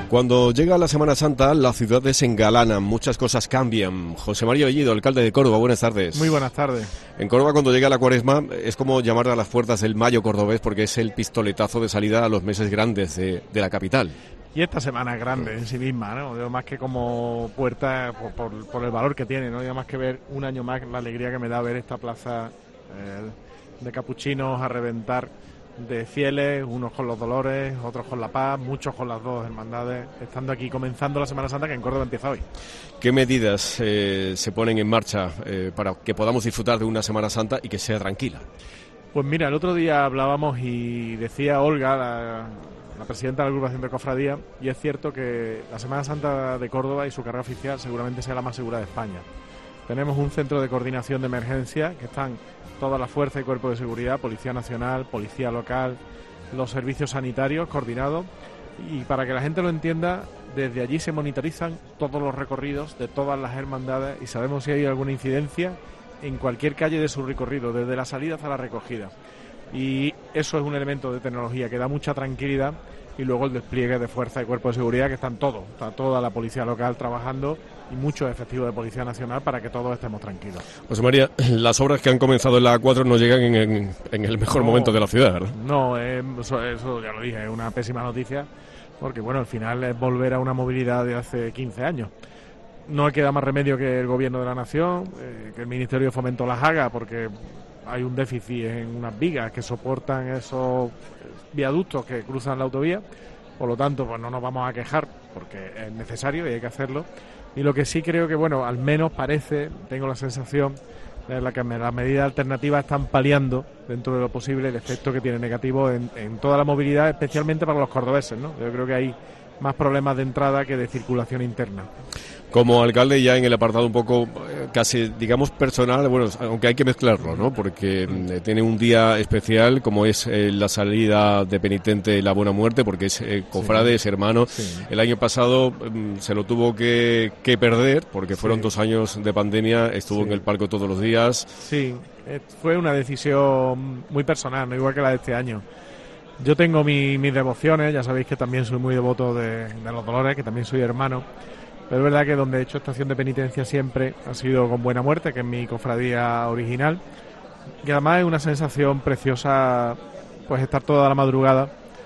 Cuando llega la Semana Santa, las ciudades se engalanan, muchas cosas cambian. José María Bellido, alcalde de Córdoba, buenas tardes. Muy buenas tardes. En Córdoba, cuando llega la Cuaresma, es como llamar a las puertas del mayo cordobés, porque es el pistoletazo de salida a los meses grandes de la capital. Y esta semana es grande en sí misma, ¿no? Digo, más que como puerta, por el valor que tiene, ¿no? Digo, más que ver un año más la alegría que me da ver esta plaza de capuchinos a reventar, de fieles, unos con los dolores, otros con la paz, muchos con las dos hermandades, estando aquí comenzando la Semana Santa, que en Córdoba empieza hoy. ¿Qué medidas se ponen en marcha para que podamos disfrutar de una Semana Santa y que sea tranquila? Pues mira, el otro día hablábamos y decía Olga, la presidenta de la agrupación de cofradía, y es cierto que la Semana Santa de Córdoba y su carrera oficial seguramente sea la más segura de España. Tenemos un centro de coordinación de emergencia que están toda la fuerza y cuerpo de seguridad, Policía Nacional, Policía Local, los servicios sanitarios coordinados, y para que la gente lo entienda, desde allí se monitorizan todos los recorridos de todas las hermandades y sabemos si hay alguna incidencia en cualquier calle de su recorrido, desde la salida hasta la recogida. Y eso es un elemento de tecnología que da mucha tranquilidad, y luego el despliegue de fuerza y cuerpo de seguridad, que están todos, está toda la policía local trabajando y muchos efectivos de Policía Nacional para que todos estemos tranquilos. José María, las obras que han comenzado en la A4 no llegan en el mejor momento de la ciudad, ¿verdad? No, eso ya lo dije, es una pésima noticia, porque bueno, al final es volver a una movilidad de hace 15 años. No queda más remedio que el Gobierno de la Nación, que el Ministerio de Fomento las haga, porque hay un déficit en unas vigas que soportan esos viaductos que cruzan la autovía. Por lo tanto, pues no nos vamos a quejar, porque es necesario y hay que hacerlo. Y lo que sí creo que, bueno, al menos parece, tengo la sensación de que las medidas alternativas están paliando, dentro de lo posible, el efecto que tiene negativo en toda la movilidad, especialmente para los cordobeses, ¿no? Yo creo que hay más problemas de entrada que de circulación interna. Como alcalde, ya en el apartado un poco casi, digamos, personal, bueno, aunque hay que mezclarlo, ¿no? Porque tiene un día especial, como es la salida de penitente La Buena Muerte, porque es cofrade, es hermano. Sí. El año pasado se lo tuvo que perder, porque fueron 2 años de pandemia, estuvo en el palco todos los días. Sí, fue una decisión muy personal, no igual que la de este año. Yo tengo mis devociones, ya sabéis que también soy muy devoto de los Dolores, que también soy hermano. Pero es verdad que donde he hecho estación de penitencia siempre ha sido con Buena Muerte, que es mi cofradía original. Y además es una sensación preciosa, pues estar toda la madrugada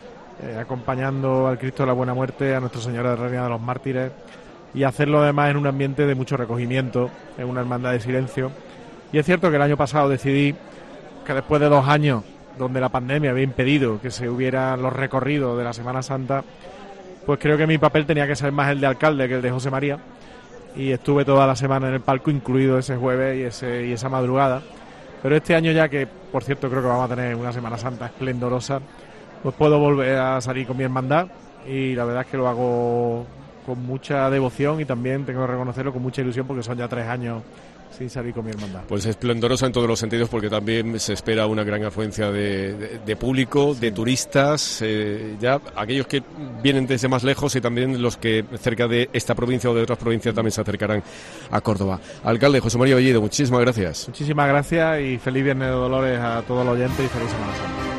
acompañando al Cristo de la Buena Muerte, a Nuestra Señora de Reina de los Mártires, y hacerlo además en un ambiente de mucho recogimiento, en una hermandad de silencio. Y es cierto que el año pasado decidí que después de 2 años donde la pandemia había impedido que se hubieran los recorridos de la Semana Santa, pues creo que mi papel tenía que ser más el de alcalde que el de José María, y estuve toda la semana en el palco, incluido ese jueves y esa madrugada. Pero este año, ya que por cierto creo que vamos a tener una Semana Santa esplendorosa, pues puedo volver a salir con mi hermandad, y la verdad es que lo hago con mucha devoción y también tengo que reconocerlo con mucha ilusión, porque son ya 3 años sin salir con mi hermandad. Pues esplendorosa en todos los sentidos, porque también se espera una gran afluencia de público, de turistas, ya aquellos que vienen desde más lejos y también los que cerca de esta provincia o de otras provincias también se acercarán a Córdoba. Alcalde José María Bellido, muchísimas gracias. Muchísimas gracias y feliz Viernes de Dolores a todos los oyentes y feliz Semana Santa.